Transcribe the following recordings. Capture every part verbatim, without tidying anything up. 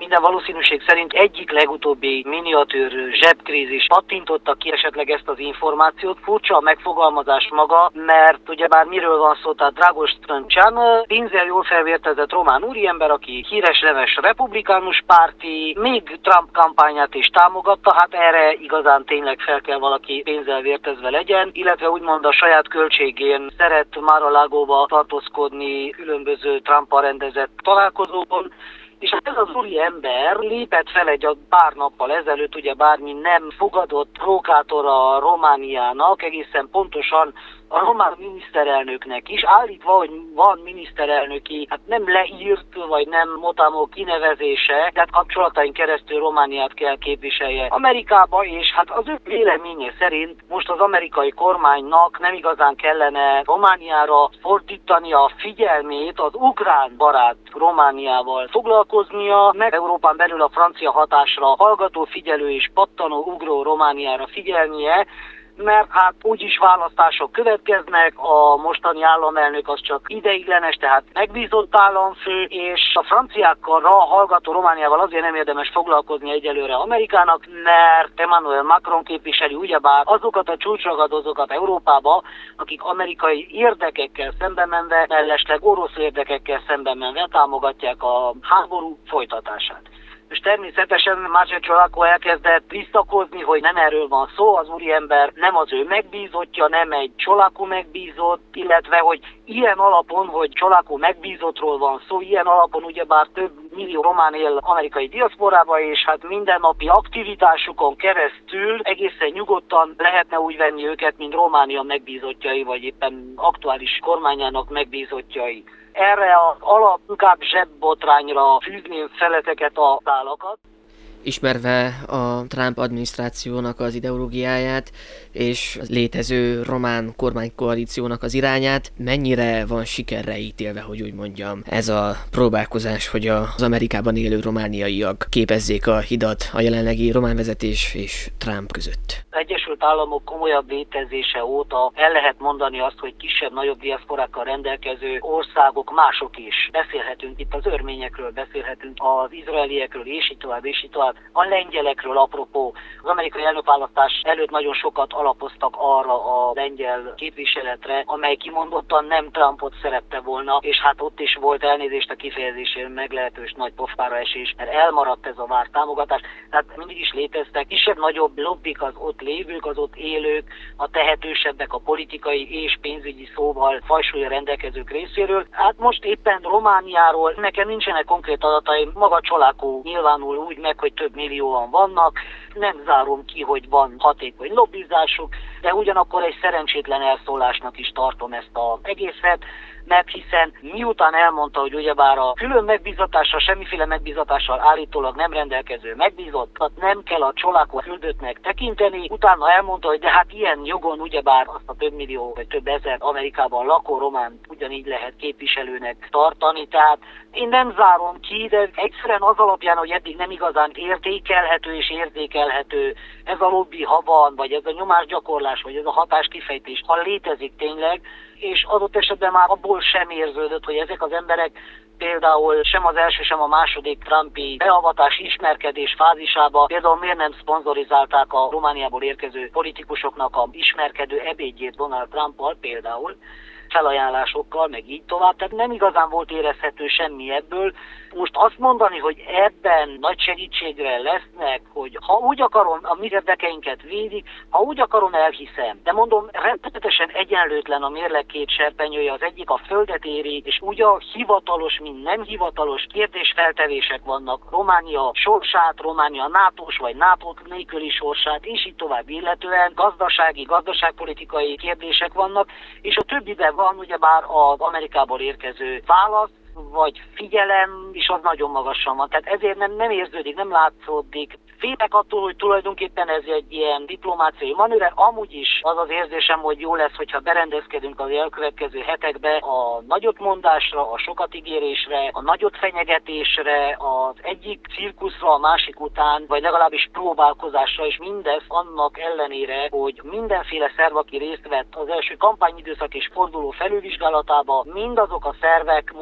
minden valószínűség szerint egyik legutóbbi miniatűr zsebkrízis pattintotta ki esetleg ezt az információt. Furcsa a megfogalmazás maga, mert ugyebár miről van szó, tehát Dragoš Trnčan, pénzzel jól felvértezett román úriember, aki híres neves republikánus párti, még Trump kampányát is támogatta, hát erre igazán tényleg fel kell valaki pénzzel vértezve legyen, illetve úgymond a saját költségén szeret Mar-a-Lagóba tartózkodni különböző Trump-al rendezett találkozókon. És ez az úri ember lépett fel egy pár nappal ezelőtt, ugye bármi nem fogadott provokátora Romániának, egészen pontosan a román miniszterelnöknek is, állítva, hogy van miniszterelnöki, hát nem leírt, vagy nem motamó kinevezése, tehát kapcsolataink keresztül Romániát kell képviselje Amerikába, és hát az ő véleménye szerint most az amerikai kormánynak nem igazán kellene Romániára fordítani a figyelmét, az ukrán barát Romániával foglalkoznia, meg Európán belül a francia hatásra hallgató, figyelő és pattanó, ugró Romániára figyelnie, mert hát úgyis választások következnek, a mostani államelnök az csak ideiglenes, tehát megbízott államfő, és a franciákkal hallgató Romániával azért nem érdemes foglalkozni egyelőre Amerikának, mert Emmanuel Macron képviseli ugyebár azokat a csúcsragadozókat Európába, akik amerikai érdekekkel szemben menve, mellesleg orosz érdekekkel szemben menve támogatják a háború folytatását. És természetesen Máté Csolakó elkezdett visszakozni, hogy nem erről van szó, az úriember nem az ő megbízottja, nem egy Csolakó megbízott, illetve hogy ilyen alapon, hogy Csolakó megbízottról van szó, ilyen alapon ugyebár több millió román él amerikai diaszporában, és hát mindennapi aktivitásukon keresztül egészen nyugodtan lehetne úgy venni őket, mint Románia megbízottjai, vagy éppen aktuális kormányának megbízottjai. Erre az alap inkább zsebbotrányra fűzném feleteket a szálakat. Ismerve a Trump adminisztrációnak az ideológiáját és létező román kormánykoalíciónak az irányát, mennyire van sikerre ítélve, hogy úgy mondjam, ez a próbálkozás, hogy az Amerikában élő romániaiak képezzék a hidat a jelenlegi román vezetés és Trump között? Az Egyesült Államok komolyabb létezése óta el lehet mondani azt, hogy kisebb-nagyobb diaszporákkal rendelkező országok mások is. Beszélhetünk itt az örményekről, beszélhetünk az izraeliekről, és így tovább, és így tovább. A lengyelekről apropó, az amerikai elnökválasztás előtt nagyon sokat alapoztak arra a lengyel képviseletre, amely kimondottan nem Trumpot szerette volna, és hát ott is volt, elnézést a kifejezésén, meglehetős nagy pofára esés, mert elmaradt ez a várt támogatás. Tehát mindig is léteztek kisebb-nagyobb lobbik, az ott lévők, az ott élők, a tehetősebbek, a politikai és pénzügyi szóval fajsúlya rendelkezők részéről. Hát most éppen Romániáról nekem nincsenek konkrét adataim, maga Csolakó nyilvánul úgy meg, hogy több millióan vannak, nem zárom ki, hogy van hatékony lobbizásuk, de ugyanakkor egy szerencsétlen elszólásnak is tartom ezt az egészet, mert hiszen miután elmondta, hogy ugyebár a külön megbízatással, semmiféle megbízatással állítólag nem rendelkező megbízottat nem kell a Csolakó küldöttnek tekinteni, utána elmondta, hogy de hát ilyen jogon ugyebár azt a több millió vagy több ezer Amerikában lakó román ugyanígy lehet képviselőnek tartani, tehát én nem zárom ki, de egyszerűen az alapján, hogy eddig nem igazán értékelhető és érzékelhető ez a lobby, ha van, vagy ez a nyomásgyakorlás, vagy ez a hatáskifejtés, ha létezik tényleg, és adott esetben már abból sem érződött, hogy ezek az emberek például sem az első, sem a második Trumpi beavatás ismerkedés fázisába például miért nem szponzorizálták a Romániából érkező politikusoknak a ismerkedő ebédjét Donald Trumpal például, felajánlásokkal, meg így tovább. Tehát nem igazán volt érezhető semmi ebből. Most azt mondani, hogy ebben nagy segítségre lesznek, hogy ha úgy akarom, a mi érdekeinket védik, ha úgy akarom, elhiszem. De mondom, rettenetesen egyenlőtlen a mérleg két serpenyője, az egyik a földet éri, és úgy a hivatalos, mint nem hivatalos kérdésfeltevések vannak. Románia sorsát, Románia nátós vagy NATO nélküli sorsát, és így tovább illetően gazdasági, gazdaságpolitikai kérdések vannak, és a többiben van ugyebár az Amerikából érkező válasz, vagy figyelem, és az nagyon magasan van. Tehát ezért nem, nem érződik, nem látszódik. Félek attól, hogy tulajdonképpen ez egy ilyen diplomáciai manőver. Amúgy is az az érzésem, hogy jó lesz, hogyha berendezkedünk az elkövetkező hetekbe a nagyotmondásra, a sokat ígérésre, a nagyot fenyegetésre, az egyik cirkuszra a másik után, vagy legalábbis próbálkozásra, és mindez annak ellenére, hogy mindenféle szerv, aki részt vett az első kampányidőszak és forduló felülvizsgálatába, mindazok a szervek most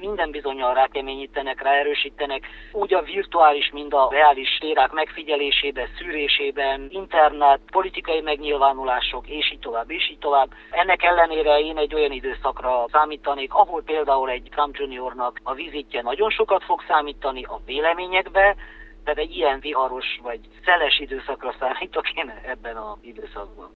minden bizonnyal rákeményítenek, ráerősítenek, úgy a virtuális, mind a reális térák megfigyelésében, szűrésében, internet, politikai megnyilvánulások, és így tovább, és így tovább. Ennek ellenére én egy olyan időszakra számítanék, ahol például egy Trump juniornak a vizitje nagyon sokat fog számítani a véleményekbe, tehát egy ilyen viharos vagy szeles időszakra számítok én ebben az időszakban.